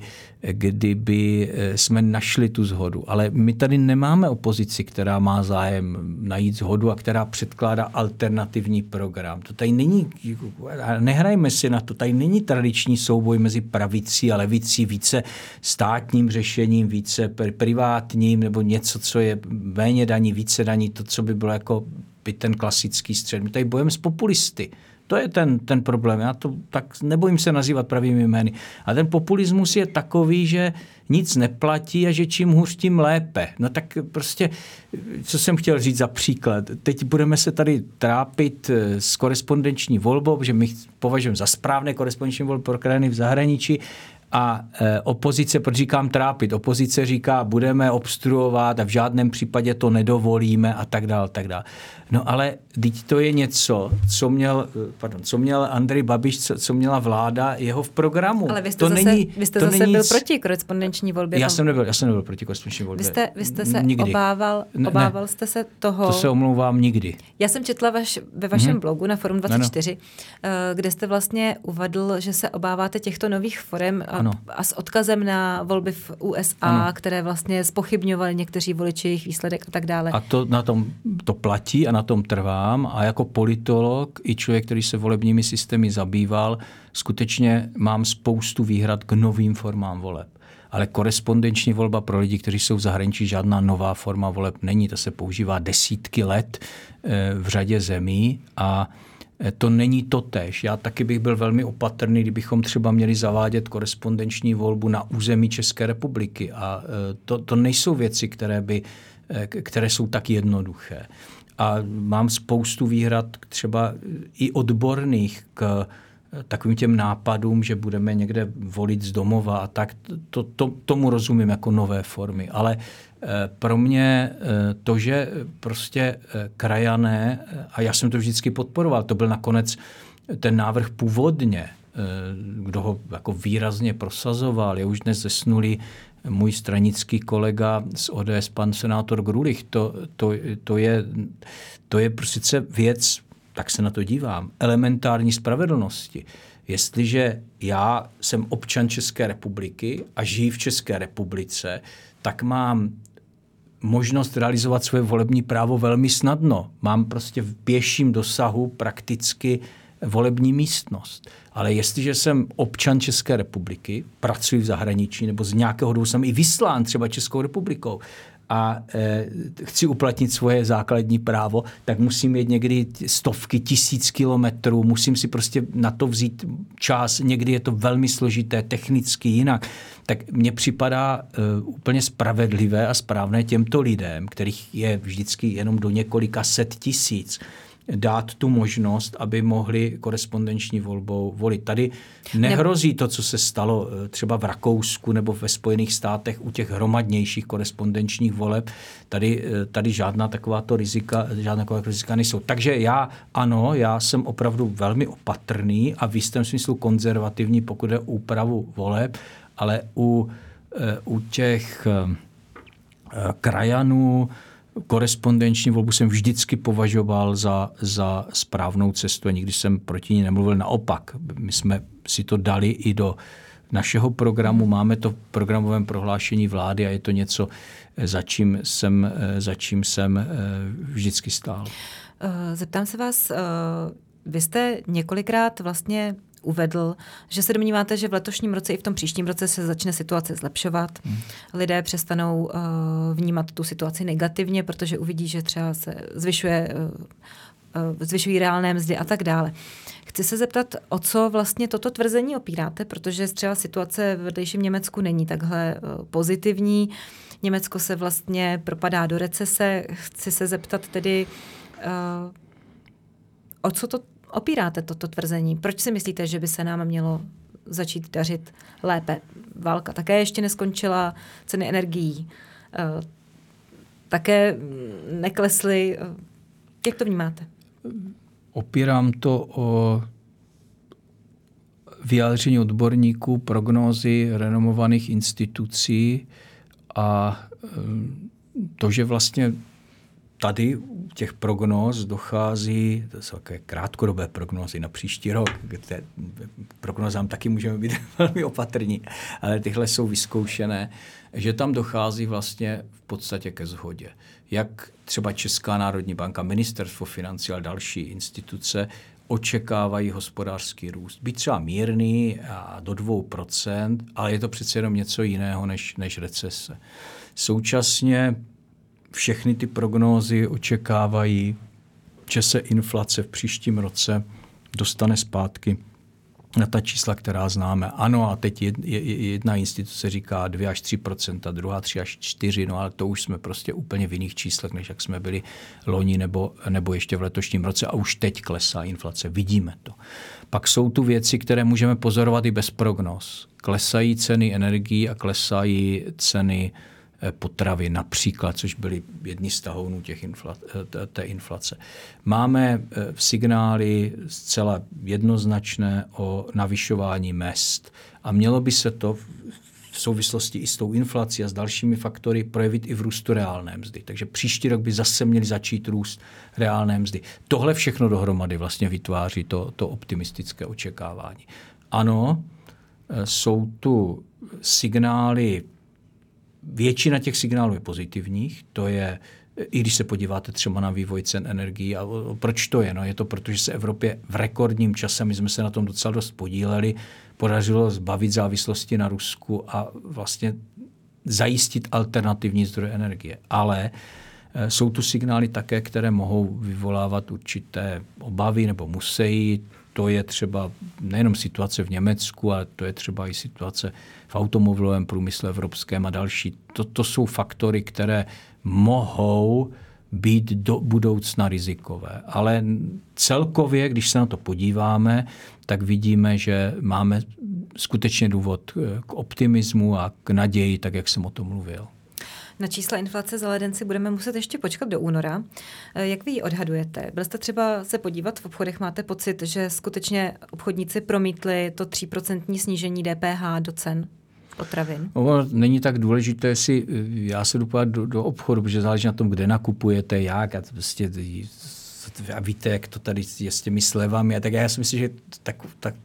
kdyby jsme našli tu shodu. Ale my tady nemáme opozici, která má zájem najít shodu a která předkládá alternativní program. To tady není, nehrajme si na to, tady není tradiční souboj mezi pravicí a levicí, více státním řešením, více privátním, nebo něco, co je méně daní, více daní, to, co by bylo jako by ten klasický střed. My tady bojujeme s populisty. To je ten, ten problém. Já to tak nebojím se nazývat pravými jmény. A ten populismus je takový, že nic neplatí a že čím hůř, tím lépe. No tak prostě, co jsem chtěl říct za příklad. Teď budeme se tady trápit s korespondenční volbou, protože my považujeme za správné korespondenční volby pro krajiny v zahraničí, a e, opozice, proč říkám trápit, opozice říká, budeme obstruovat a v žádném případě to nedovolíme a tak dále, tak dále. No ale teď to je něco, co měl, pardon, co měl Andrej Babiš, co, co měla vláda jeho v programu. Ale vy jste to zase, není, vy jste to zase není byl nic... proti korespondenční volbě. Já jsem nebyl, já jsem nebyl proti korespondenční volbě. Vy jste, vy jste se nikdy. obával, obával ne, jste se toho... To se omlouvám nikdy. Já jsem četla vaš, ve vašem hmm. blogu na Forum dvacet čtyři, no, no. kde jste vlastně uvedl, že se obáváte těchto nových forem a, a s odkazem na volby v U S A, ano. které vlastně zpochybňovali někteří voliči, jejich výsledek a tak dále. A to na tom to platí a na tom trvám. A jako politolog i člověk, který se volebními systémy zabýval, skutečně mám spoustu výhrad k novým formám voleb. Ale korespondenční volba pro lidi, kteří jsou v zahraničí, žádná nová forma voleb není. To se používá desítky let v řadě zemí a to není totéž. Já taky bych byl velmi opatrný, kdybychom třeba měli zavádět korespondenční volbu na území České republiky. A to, to nejsou věci, které, by, které jsou tak jednoduché. A mám spoustu výhrad třeba i odborných k takovým těm nápadům, že budeme někde volit z domova a tak, to, to, tomu rozumím jako nové formy. Ale pro mě to, že prostě krajané, a já jsem to vždycky podporoval, to byl nakonec ten návrh původně, kdo ho jako výrazně prosazoval, je už dnes zesnulý můj stranický kolega z O D S, pan senátor Grulich. To, to, to, je, to je prostě věc, tak se na to dívám, elementární spravedlnosti. Jestliže já jsem občan České republiky a žiji v České republice, tak mám možnost realizovat svoje volební právo velmi snadno. Mám prostě v pěším dosahu prakticky volební místnost. Ale jestliže jsem občan České republiky, pracuji v zahraničí nebo z nějakého důvodu jsem i vyslán třeba Českou republikou a e, chci uplatnit svoje základní právo, tak musím jet někdy stovky, tisíc kilometrů, musím si prostě na to vzít čas, někdy je to velmi složité, technicky jinak. Tak mně připadá e, úplně spravedlivé a správné těmto lidem, kterých je vždycky jenom do několika set tisíc, dát tu možnost, aby mohli korespondenční volbou volit. Tady nehrozí to, co se stalo třeba v Rakousku nebo ve Spojených státech u těch hromadnějších korespondenčních voleb. Tady, tady žádná takováto rizika, žádná taková rizika nejsou. Takže já, ano, já jsem opravdu velmi opatrný a v jistém smyslu konzervativní, pokud je úpravu voleb, ale u, u těch krajanů korespondenční volbu jsem vždycky považoval za, za správnou cestu a nikdy jsem proti ní nemluvil. Naopak, my jsme si to dali i do našeho programu, máme to v programovém prohlášení vlády a je to něco, za čím jsem, za čím jsem vždycky stál. Zeptám se vás, vy jste několikrát vlastně uvedl, že se domníváte, že v letošním roce i v tom příštím roce se začne situace zlepšovat. Hmm. Lidé přestanou uh, vnímat tu situaci negativně, protože uvidí, že třeba se zvyšuje, uh, uh, zvyšují reálné mzdy a tak dále. Chci se zeptat, o co vlastně toto tvrzení opíráte, protože třeba situace v vedlejším Německu není takhle uh, pozitivní. Německo se vlastně propadá do recese. Chci se zeptat tedy, uh, o co to opíráte toto tvrzení? Proč si myslíte, že by se nám mělo začít dařit lépe? Válka také ještě neskončila, ceny energií také neklesly. Jak to vnímáte? Opírám to o vyjádření odborníků, prognózy renomovaných institucí a to, že vlastně tady u těch prognóz dochází, to jsou také krátkodobé prognózy na příští rok, kde prognózám taky můžeme být velmi opatrní, ale tyhle jsou vyzkoušené, že tam dochází vlastně v podstatě ke shodě. Jak třeba Česká národní banka, Ministerstvo financí a další instituce očekávají hospodářský růst. Být třeba mírný a do dvou procent, ale je to přece jenom něco jiného než, než recese. Současně všechny ty prognózy očekávají, že se inflace v příštím roce dostane zpátky na ta čísla, která známe. Ano, a teď jedna instituce říká dva až tři procenta, druhá tři až čtyři, no ale to už jsme prostě úplně v jiných číslech, než jak jsme byli loni nebo, nebo ještě v letošním roce a už teď klesá inflace. Vidíme to. Pak jsou tu věci, které můžeme pozorovat i bez prognóz. Klesají ceny energií a klesají ceny potravy například, což byly jedni z tahounů těch infla, té inflace. Máme signály zcela jednoznačné o navyšování mezd a mělo by se to v souvislosti i s tou inflací a s dalšími faktory projevit i v růstu reálné mzdy. Takže příští rok by zase měli začít růst reálné mzdy. Tohle všechno dohromady vlastně vytváří to, to optimistické očekávání. Ano, jsou tu signály. Většina těch signálů je pozitivních, to je, i když se podíváte třeba na vývoj cen energií. A proč to je? No je to proto, že se Evropě v rekordním čase, my jsme se na tom docela dost podíleli, podařilo zbavit závislosti na Rusku a vlastně zajistit alternativní zdroje energie. Ale jsou tu signály také, které mohou vyvolávat určité obavy nebo musí. To je třeba nejenom situace v Německu, ale to je třeba i situace v automobilovém průmyslu evropském a další. To, to jsou faktory, které mohou být do budoucna rizikové. Ale celkově, když se na to podíváme, tak vidíme, že máme skutečně důvod k optimismu a k naději, tak jak jsem o tom mluvil. Na čísla inflace za leden si budeme muset ještě počkat do února. Jak vy ji odhadujete? Byl jste třeba se podívat v obchodech, máte pocit, že skutečně obchodníci promítli to tříprocentní snížení D P H do cen potravin? No, není tak důležité, jestli já se jdu podívat do, do obchodu, protože záleží na tom, kde nakupujete, jak a prostě a víte, jak to tady je s těmi slevami. A tak já si myslím, že tak, tak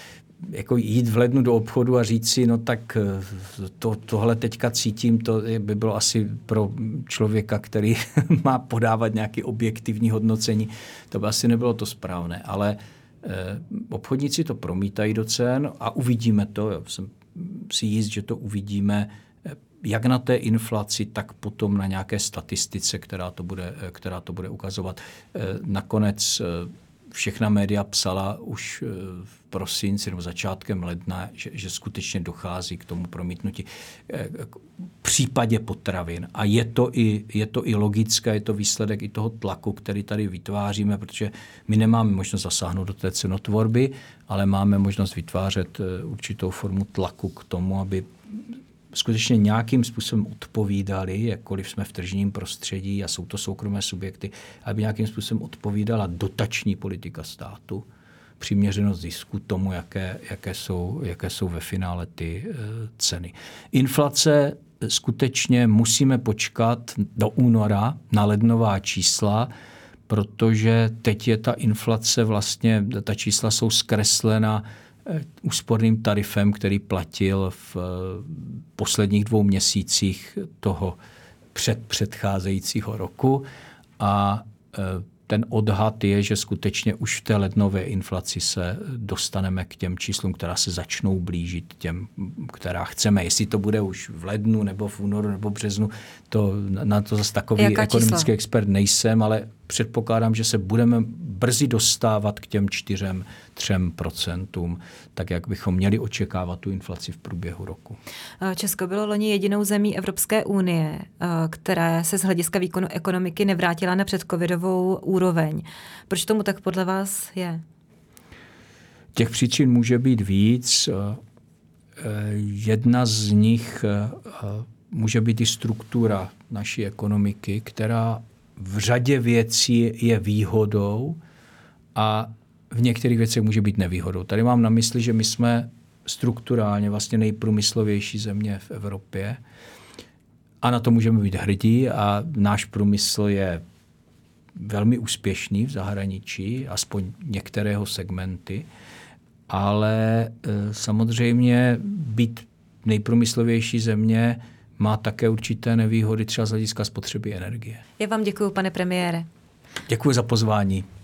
jako jít v lednu do obchodu a říct si, no tak to, tohle teďka cítím, to by bylo asi pro člověka, který má podávat nějaké objektivní hodnocení, to by asi nebylo to správné. Ale eh, obchodníci to promítají do cen a uvidíme to, já jsem si jist, že to uvidíme, jak na té inflaci, tak potom na nějaké statistice, která to bude, která to bude ukazovat. Nakonec všechna média psala už v prosinci nebo začátkem ledna, že, že skutečně dochází k tomu promítnutí k případě potravin. A je to, i, je to i logické, je to výsledek i toho tlaku, který tady vytváříme, protože my nemáme možnost zasáhnout do té cenotvorby, ale máme možnost vytvářet určitou formu tlaku k tomu, aby skutečně nějakým způsobem odpovídali, jakkoliv jsme v tržním prostředí a jsou to soukromé subjekty, aby nějakým způsobem odpovídala dotační politika státu, přiměřenost zisku tomu, jaké, jaké, jsou, jaké jsou ve finále ty e, ceny. Inflace skutečně musíme počkat do února na lednová čísla, protože teď je ta inflace vlastně, ta čísla jsou zkreslena úsporným tarifem, který platil v posledních dvou měsících toho před předcházejícího roku a ten odhad je, že skutečně už v té lednové inflaci se dostaneme k těm číslům, která se začnou blížit těm, která chceme. Jestli to bude už v lednu, nebo v únoru, nebo v březnu, to, na to zase takový Jaká ekonomický čísla? Expert nejsem, ale předpokládám, že se budeme brzy dostávat k těm čtyřem, třem procentům, tak jak bychom měli očekávat tu inflaci v průběhu roku. Česko bylo loni jedinou zemí Evropské unie, která se z hlediska výkonu ekonomiky nevrátila na předcovidovou úroveň. Proč tomu tak podle vás je? Těch příčin může být víc. Jedna z nich může být i struktura naší ekonomiky, která v řadě věcí je výhodou a v některých věcech může být nevýhodou. Tady mám na mysli, že my jsme strukturálně vlastně nejprůmyslovější země v Evropě a na to můžeme být hrdí a náš průmysl je velmi úspěšný v zahraničí, aspoň některého segmenty, ale e, samozřejmě být nejprůmyslovější země má také určité nevýhody třeba z hlediska spotřeby energie. Já vám děkuji, pane premiére. Děkuji za pozvání.